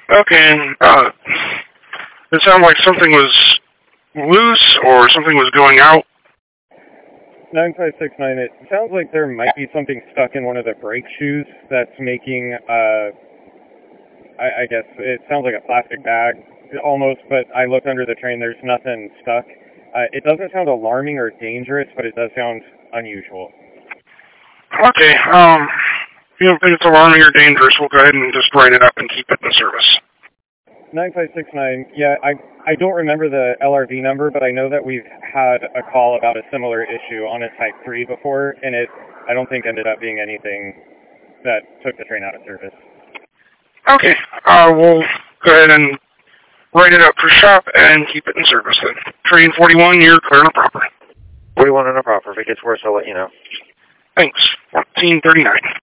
Okay, and it sounded like something was loose or something was going out. 9569, it sounds like there might be something stuck in one of the brake shoes that's making, I guess it sounds like a plastic bag almost, but I looked under the train, there's nothing stuck. It doesn't sound alarming or dangerous, but it does sound unusual. Okay, if you don't think it's alarming or dangerous, we'll go ahead and just write it up and keep it in service. 9569, yeah, I don't remember the LRV number, but I know that we've had a call about a similar issue on a Type 3 before, and it, I don't think ended up being anything that took the train out of service. Okay, we'll go ahead and write it up for shop and keep it in service then. Train 41, you're clear and proper. 41 and a proper. If it gets worse, I'll let you know. Thanks. 1439.